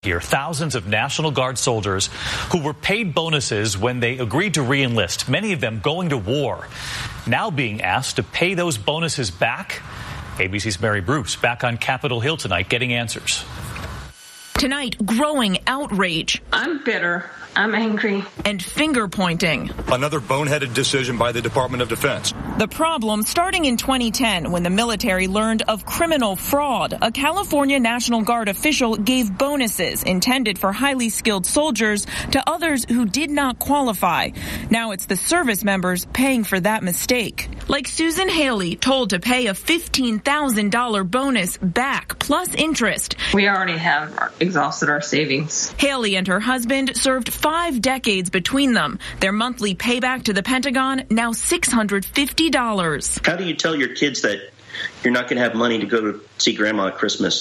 Here, thousands of National Guard soldiers who were paid bonuses when they agreed to re-enlist, many of them going to war, now being asked to pay those bonuses back. ABC's Mary Bruce back on Capitol Hill tonight getting answers. Tonight, growing outrage. I'm bitter. I'm angry. And finger pointing. Another boneheaded decision by the Department of Defense. The problem starting in 2010 when the military learned of criminal fraud. A California National Guard official gave bonuses intended for highly skilled soldiers to others who did not qualify. Now it's the service members paying for that mistake. Like Susan Haley, told to pay a $15,000 bonus back plus interest. We already have exhausted our savings. Haley and her husband served 5 decades between them. Their monthly payback to the Pentagon, now $650. How do you tell your kids that you're not going to have money to go to see grandma at Christmas?